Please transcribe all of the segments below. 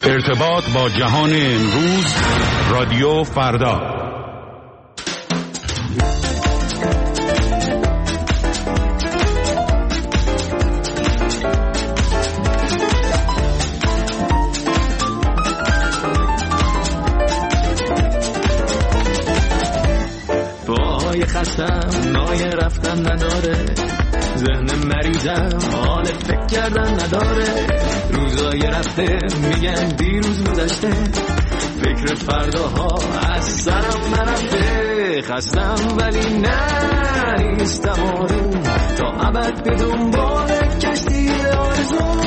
ارتباط با جهان امروز، رادیو فردا. پای خستم نای رفتن نداره، ذهن مریضم حال فکر کردن نداره، روزای رفته میگن دیروز گذشته، فکر فرداها از سرم نرفته، خستم ولی نه نیستم آروم، تا ابد به دنبال کشتی آرزو.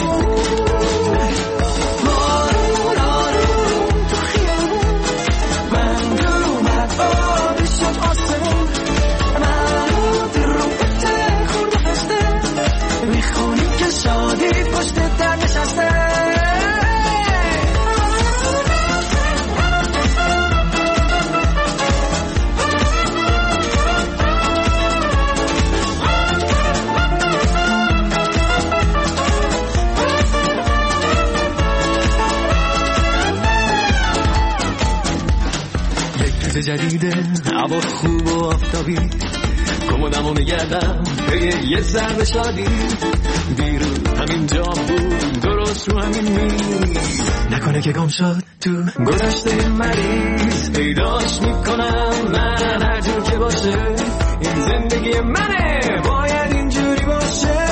جدیده هوا خوب و آفتابی، کمدمو میگردم به یه ذره شادی، دیروز همین جا بود درست رو همین میز، نکنه که گم شد تو گذشته مریض، پیداش میکنم من هر جور که باشه، این زندگی منه باید اینجوری باشه.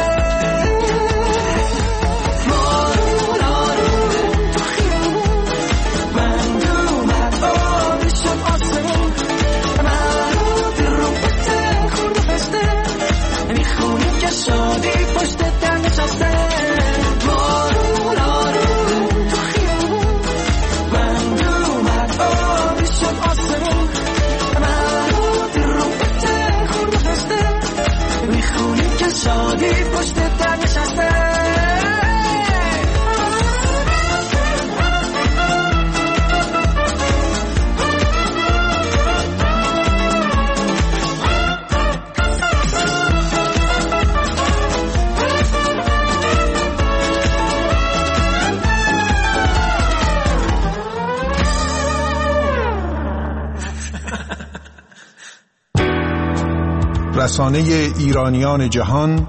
رسانه ایرانیان جهان،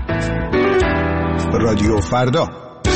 رادیو فردا.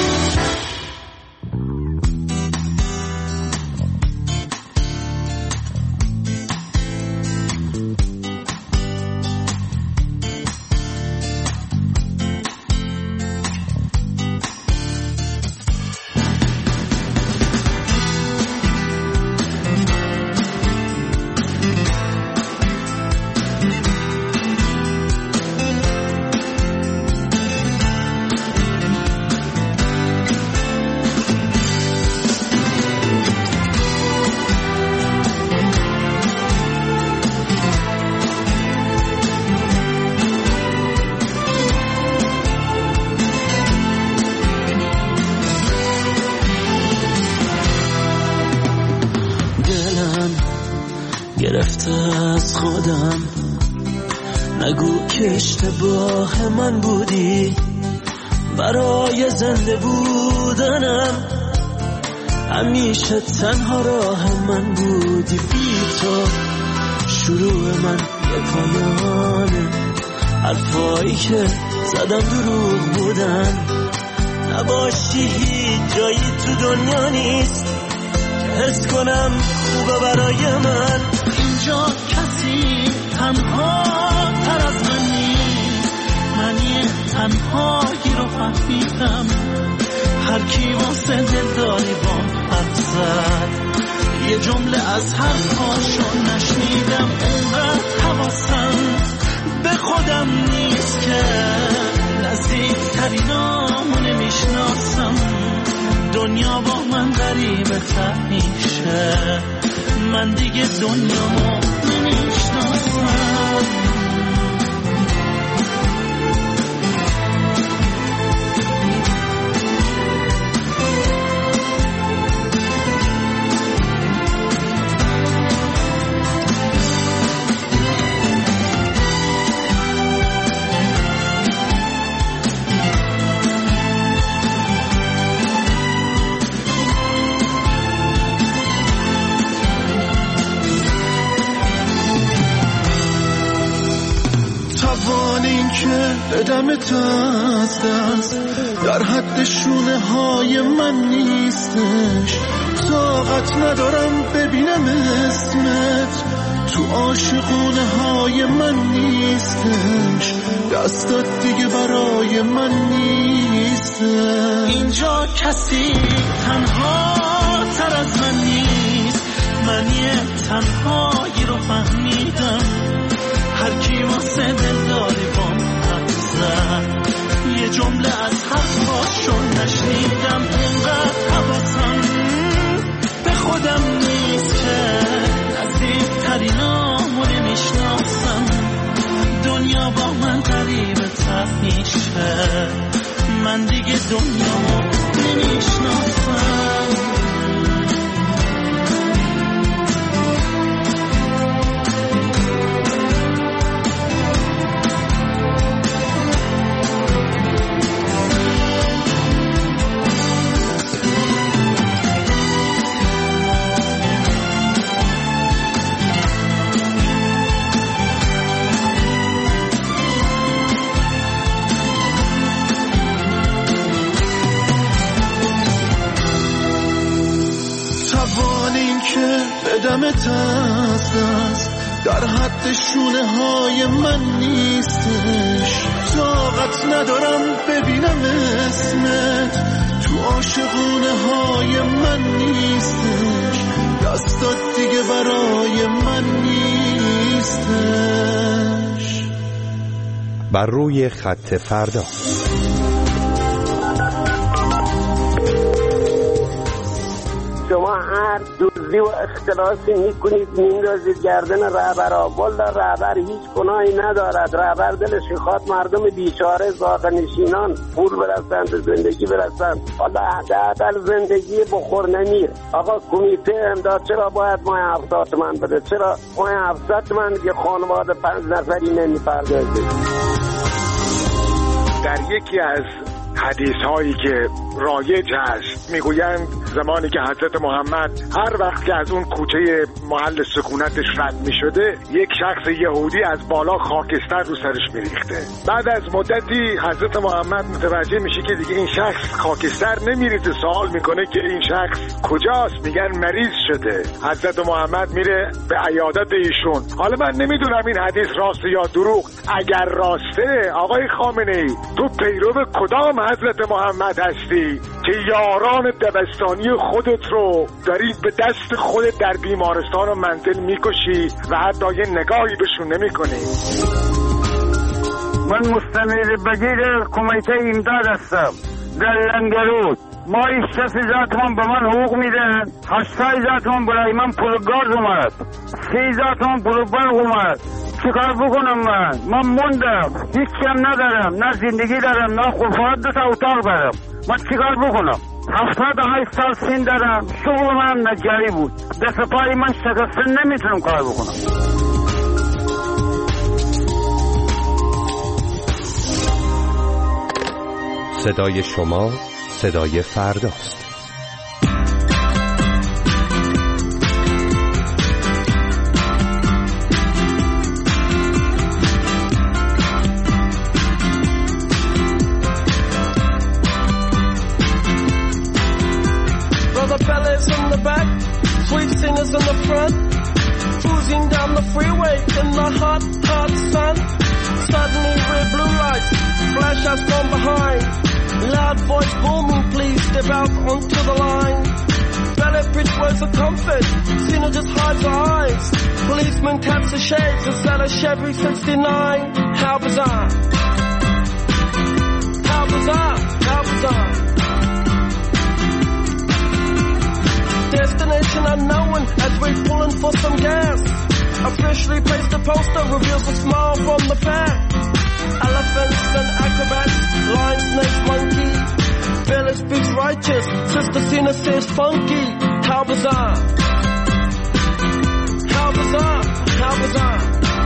گرفته از خودم، نگو که اشتباه من بودی، برای زنده بودنم همیشه تنها راه من بودی، بی تو شروع من یه پایانه، حرفایی که زدم دروغ بودن، نباشی هیچ جایی تو دنیا نیست که حس کنم خوبه برای من، اینجا کسی تنها تر از من نیست، من یه تنهایی رو فهمیدم، هر کی واسه دلداری بام حرف زد، یه جمله از حرفاشو نشنیدم، اونقدر حواسم به خودم نیست که نزدیکترینامو نمیشناسم، دنیا با من غریبه تر میشه، من دیگه دنیامو نمیشناسم. بدمت از دست، در حد شونه های من نیستش. طاقت ندارم ببینم اسمت تو عاشقونه های من نیستش. دستات دیگه برای من نیستش. اینجا کسی تنها تر از من نیست. من یه تنهایی رو فهمیدم، هر کی واسه دلداری بام حرف زد. یه جمله از حرفاشو نشنیدم، اینقدر حواسم به خودم نیست که نزدیکترینامو نمیشناسم. دنیا با من غریبه تر میشه، من دیگه دنیامو نمیشناسم. بدمت از دست، در حد شونه های من نیستش. طاقت ندارم ببینم اسمت تو عاشقونه های من نیستش. دستات دیگه برای من نیستش. بر روی خط فردا. شما هر دزدی و اختلاسی میکنید میندازید گردن رهبرها. والا رهبر هیچ گناهی ندارد. رهبر دلش میخواد مردم بیچاره زاغه‌نشینان پول برسند، زندگی برسند. والا حداقل زندگی بخور نمیر. آقا کمیته امداد چرا باید ماه 70 تومن بده؟ چرا ماه 700 تومن یه خانواده 5 نفری نمیپردازه؟ در یکی از حدیث هایی که رایج هست میگویند زمانی که حضرت محمد هر وقت که از اون کوچه محل سکونتش رد میشده، یک شخص یهودی از بالا خاکستر رو سرش میریخته. بعد از مدتی حضرت محمد متوجه میشه که دیگه این شخص خاکستر نمیریزه. سوال میکنه که این شخص کجاست؟ میگن مریض شده. حضرت محمد میره به عیادت ایشون. حالا من نمیدونم این حدیث راست یا دروغ. اگر راسته آقای خامنه‌ای، تو پیرو کدام حضرت محمد هستی که یاران دبستانی خودت رو داری به دست خودت در بیمارستان و منزل میکشی و حتی یه نگاهی بهشون نمیکنی؟ من مستمر بگیر کمیته امداد هستم در لنگرود. ماهی 6,000 تومان به من حقوق میدن. 8,000 تومان برای من پول گاز اومد، 3,000 تومان پول برق اومد. چیکار بکنم؟ من موندم، هیچ چیم ندارم، نه زندگی دارم نه فقط 2 تا اتاق دارم. من چیکار بکنم؟ 78 سال سن دارم، شغل من نجاری بود، دست پای من شکسته، نمیتونم کار بکنم. صدای شما صدای فرداست. In the back, sweet singers in the front, cruising down the freeway in the hot, hot sun. Suddenly red blue lights flash us from behind. Loud voice booming, please step out onto the line. Ballet bridge words of comfort, Cena just hides her eyes. Policeman taps the shades inside a Chevy 69. How bizarre, how bizarre, how bizarre. Destination unknown as we're pulling for some gas. Officially placed a poster reveals a smile from the pack. Elephants and acrobats, lion, snake, monkey. Village speaks righteous, Sister Cena says funky. How bizarre, how bizarre, how bizarre.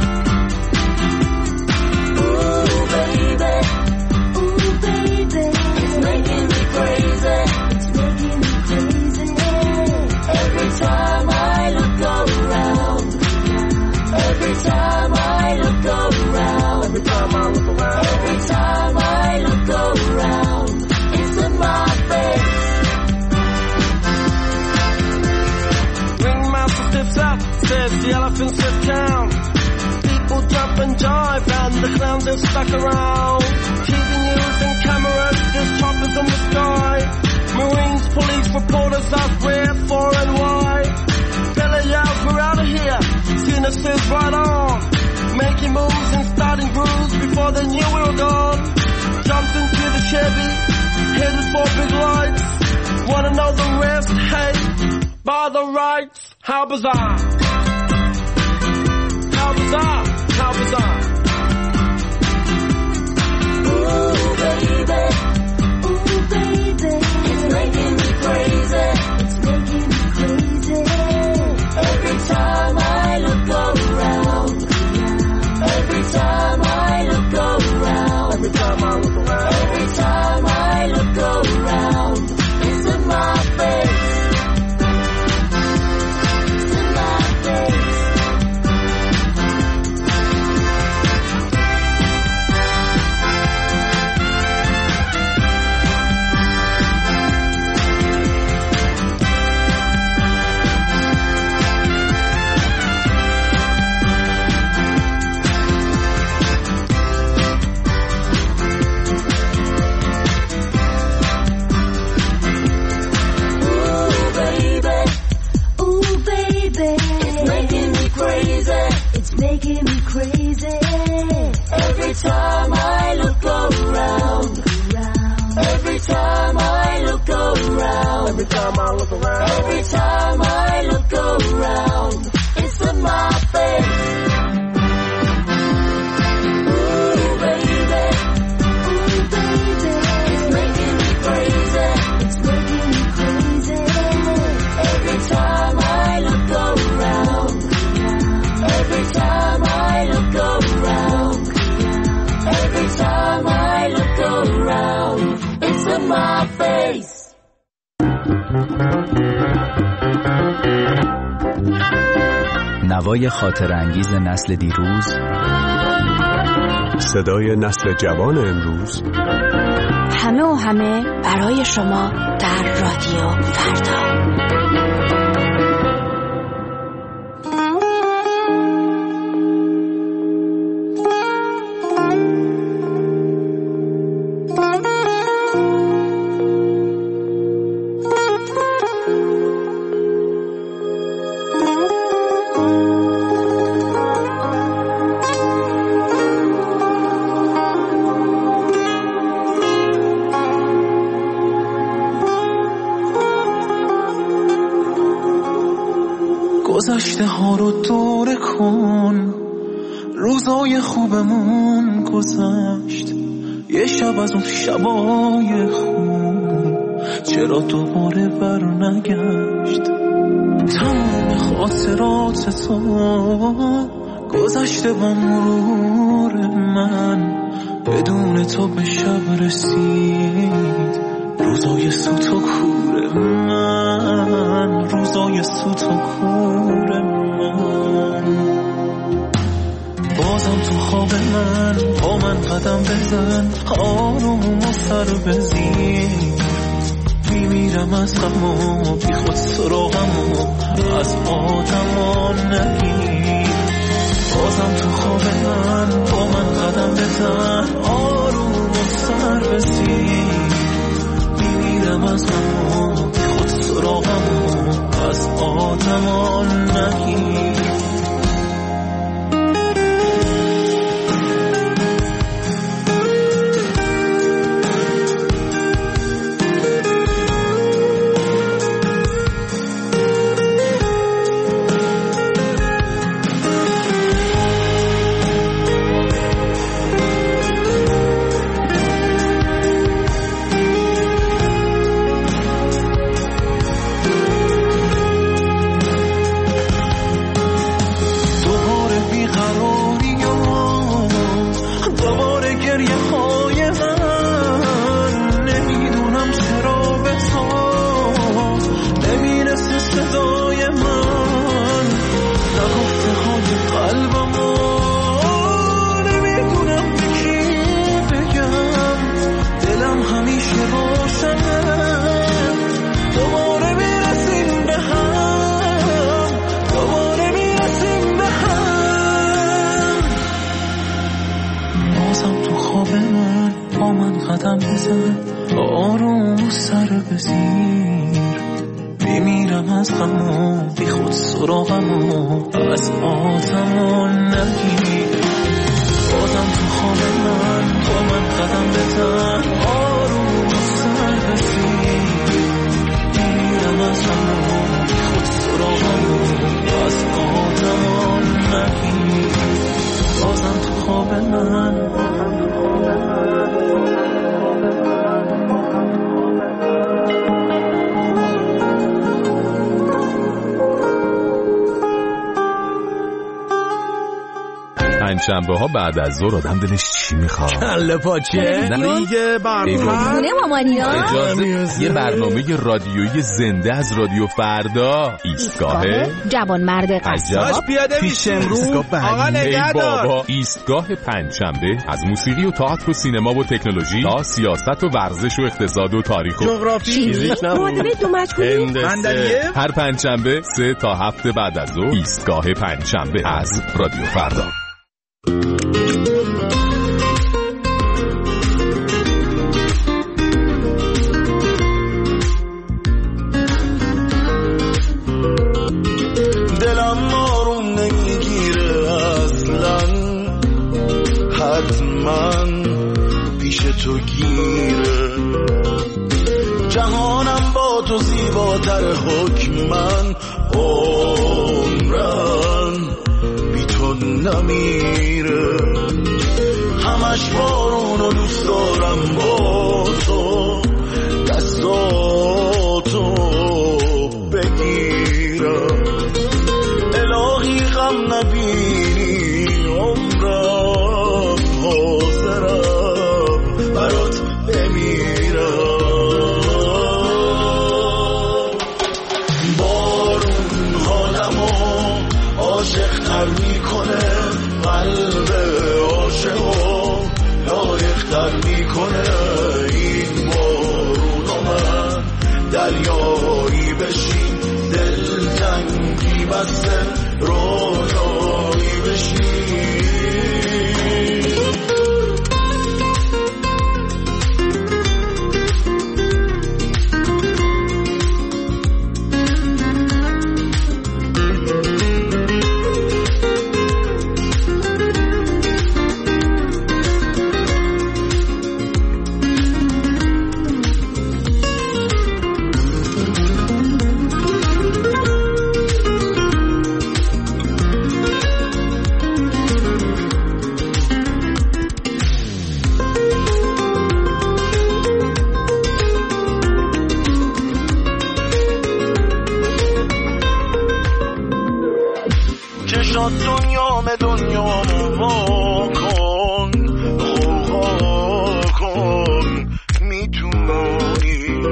Ooh baby, it's making me crazy. It's making me crazy. Every time I look around, every time I look around, every time I look around, every time around and stuck around. TV news and cameras, there's choppers in the sky. Marines, police, reporters out where, far and wide. Belly out, we're out of here. Seen us is right on. Making moves and starting grooves before they knew we were gone. Jumped into the Chevy, headed for big lights. Wanna know the rest? Hey, by the rights, how bizarre. How bizarre, how bizarre. Ooh, baby, it's making me crazy. It's making me crazy. Every time I look around. Every time I look around. Every time I look around. Every time I look around. It's in my face. It's in my face. Making me crazy. Every time I look around. Every time I look around. Every time I look around. Every time I look around. It's in my face. Ooh, baby. Ooh, baby. It's making me crazy. It's making me crazy. Every time I look around. Every time I look around. Every time I look around. It's in my face. نوای خاطر انگیز نسل دیروز، صدای نسل جوان امروز، همه و همه برای شما در رادیو فردا. گذشته ها رو دوره کن، روزای خوبمون گذشت، یه شب از اون شبای خوب چرا دوباره بر نگشت. تمام خاطرات تو گذشته با مرور من، بدون تو به شب رسید روزای سوت و کور من، روزای سوت و کور من. بازم تو خواب من با من قدم بزن، آروم و سر بزیر، میمیرم از غم و بی خود سراغم و از آدم نگیر. بازم تو خواب من با من قدم بزن، آروم و سر بزیر، میمیرم از غم و بی خود سراغم و از آدم نگیر. قدم بزن آروم و سر بزیر میمیرم از غم و بی خود سراغم و از آتمون نگیر بازم تو خواب من با من قدم بزن آروم و سر بزیر میمیرم از غم و بی خود سراغم و از آتمون نگیر بازم تو خواب من پنجشنبه ها بعد از ظهر آدم دلش چی میخواد؟ کله پاچه دیگه برنامه مامانینا اجازه یه برنامه رادیویی زنده از رادیو فردا ایستگاه جوانمرد قصاب پیاده میشه امروز آقا نگهدار بابا ایستگاه پنجشنبه از موسیقی و تئاتر و سینما و تکنولوژی تا سیاست و ورزش و اقتصاد و تاریخ و جغرافی معادله دو مجهولی هر پنجشنبه 3 تا 7 بعد از ظهر ایستگاه پنجشنبه از رادیو فردا. دلم آروم نمیگیره اصلا حتما پیش تو گیره جهانم با تو زیباتر حکمن عمرن بی تو نمیره همش بارون و دوست دارم با تو دستاتو بگیرم الهی غم نبینی عمرم حاضرم برات بمیرم بارون حالمو عاشق تر میکنه قلب عاشقو لایق تر میکنه این بارونو من دریایی بشین دلتنگی بسته رویایی بشین دنیامو وا کن خواه کن میتونی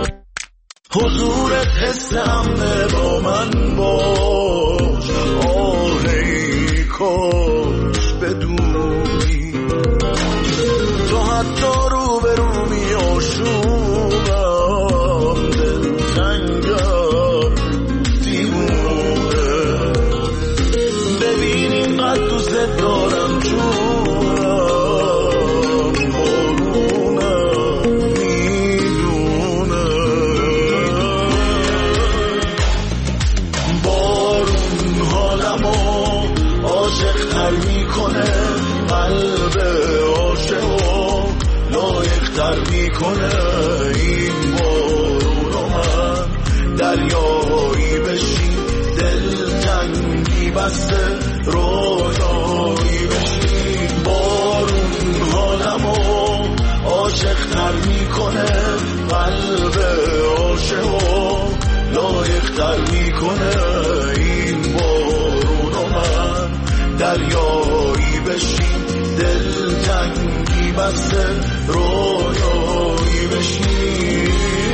حضورت حس همه با من باش آهی کاش بدونی تو حتی رو به رو می آشوبم دلتنگم دیوونه ببینیم قد دوست دارم جونم بارونم میدونه بارون حالمو عاشق تر میکنه قلب عاشقو لایق تر میکنه این بارونو من دریایی بشین دلتنگی بسته رویایی بشین بارون حالمو عاشق تر میکنه قلب عاشقو لایق تر میکنه این بارونو من دریایی بشین دلتنگی بسته رویایی بشین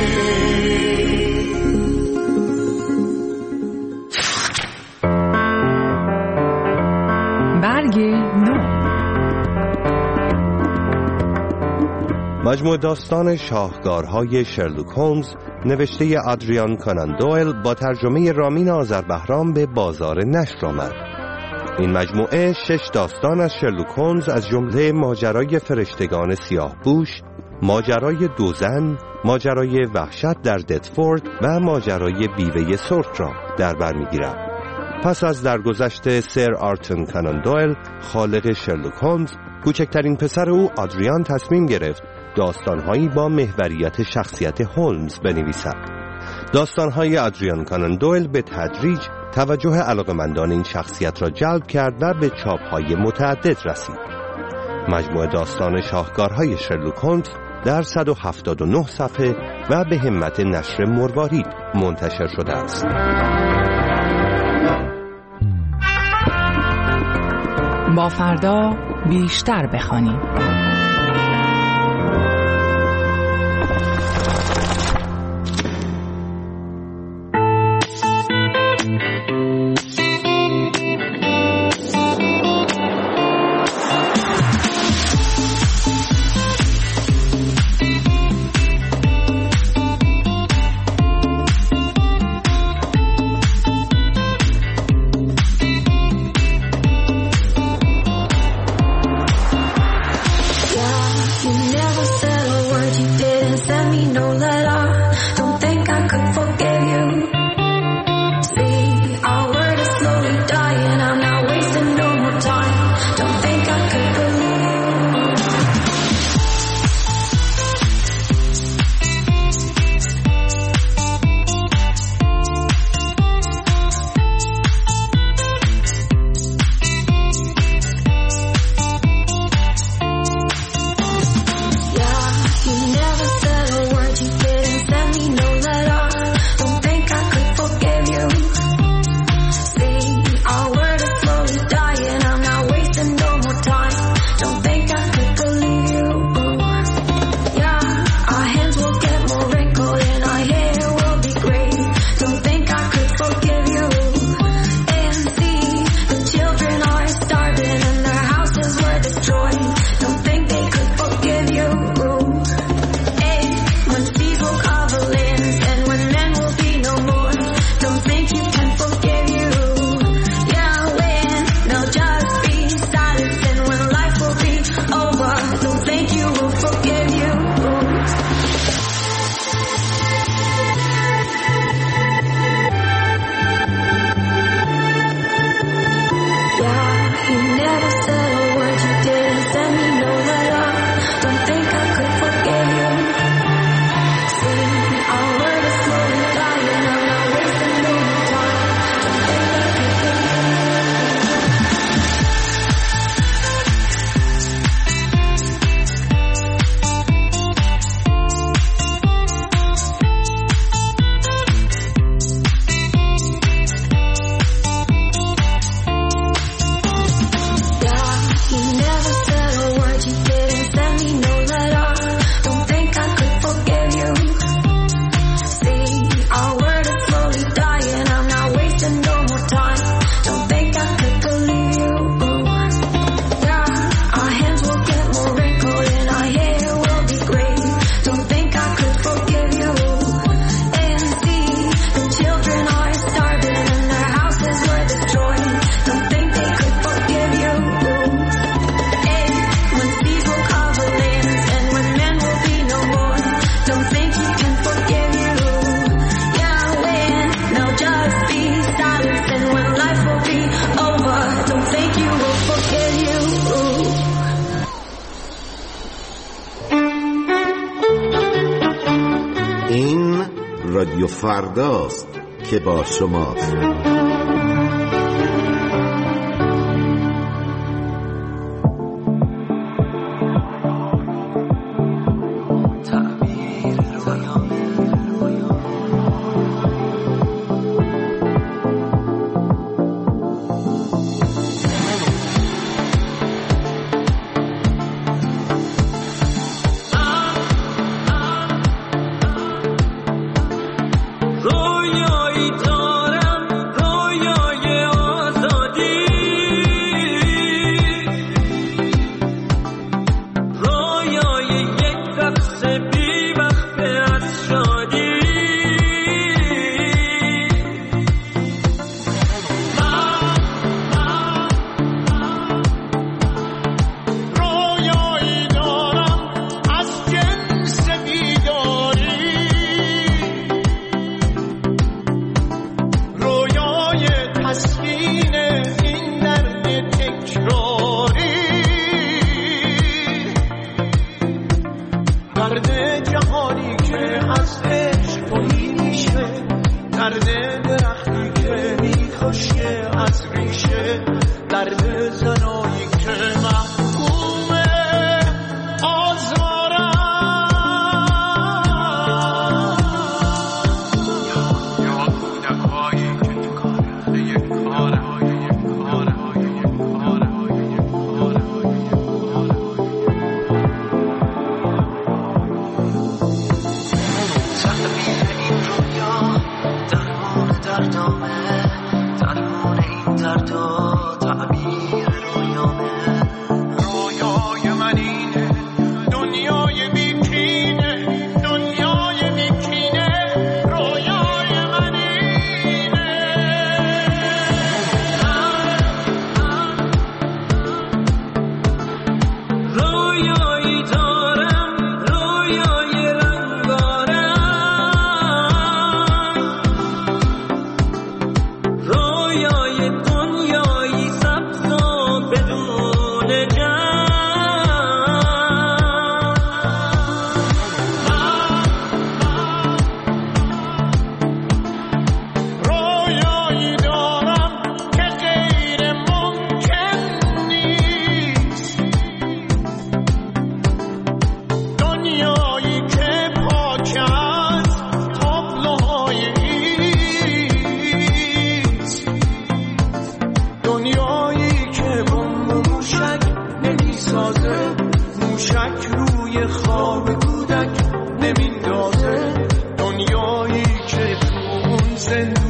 مجموع داستان شاهکارهای شرلوک هولمز نوشته آدریان کانان دویل با ترجمه رامین آذربهرام به بازار نشر آمد. این مجموعه 6 داستان از شرلوک هولمز از جمله ماجرای فرشتگان سیاه‌پوش، ماجرای دو زن، ماجرای وحشت در دتفورد و ماجرای بیوه سرخ را در بر می‌گیرد. پس از درگذشت سر آرتور کنان دویل، خالق شرلوک هولمز، کوچکترین پسر او آدریان تصمیم گرفت داستان‌هایی با محوریت شخصیت هولمز بنویسد. داستان‌های آدریان کنان دویل به تدریج توجه علاقه‌مندان این شخصیت را جلب کرد و به چاپ‌های متعدد رسید. مجموعه داستان شاهکارهای شرلوک هولمز در 179 صفحه و به همت نشر مروارید منتشر شده است. با فردا بیشتر بخوانیم. رادیو فرداست که با شماست. رویایی دارم از جنت درد درختی که میخوشه از ریشه، درد زنایی که محکومه آزارم. یا کودکایی که تو کاره یک کاره نمیندازه، دنیایی که تو اون زندگی